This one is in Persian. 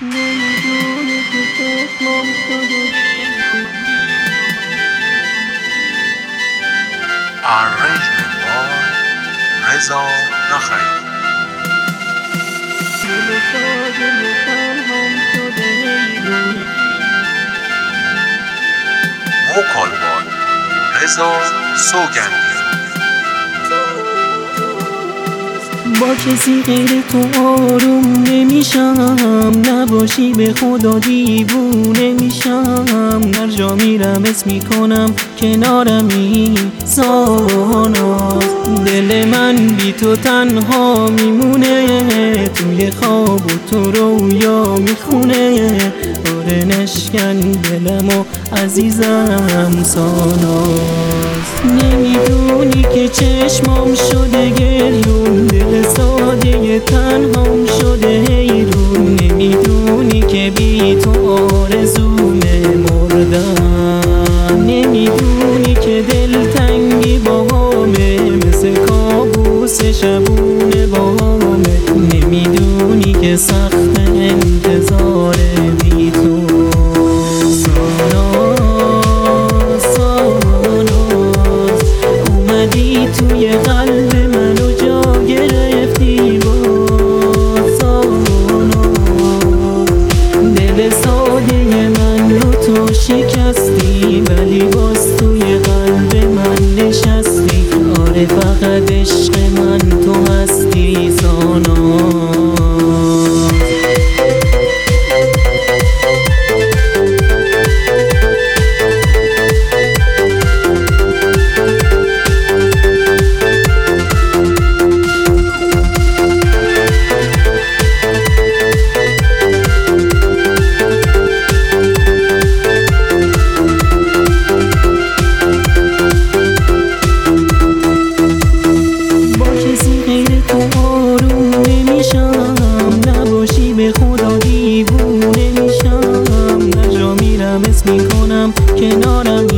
نمیدونی که چشمام شده. Arrangement by رضا نخعی. دل ساده تنهام شده ایرون. Vocal by رضا سوگندی. با کسی غیر تو آروم نمیشم، نباشی به خدا دیوونه میشم. هر جا میرم اسم میکنم کنارمی ساناز. دل من بی تو تنها میمونه، توی خواب و تو رویا میخونه. آره نشکن دلمو عزیزم ساناز. نمیدونی که چشمام شده گریون، دل ساده تنهام شده حیرون. نمیدونی که بی تو آرزومه مردم. نمیدونی که دلتنگی باهامه، مثل کابوس شبونه باهامه. نمیدونی که سخت انتظار بی تو توی قلب منو جا گرفتی با ساناز. دل ساده من رو تو شکستی، ولی باز توی قلب من نشستی. آره فقط عشق من تو هستی ساناز. نباشی به خدا دیوونه میشم. هر جا میرم اسم میکنم کنارم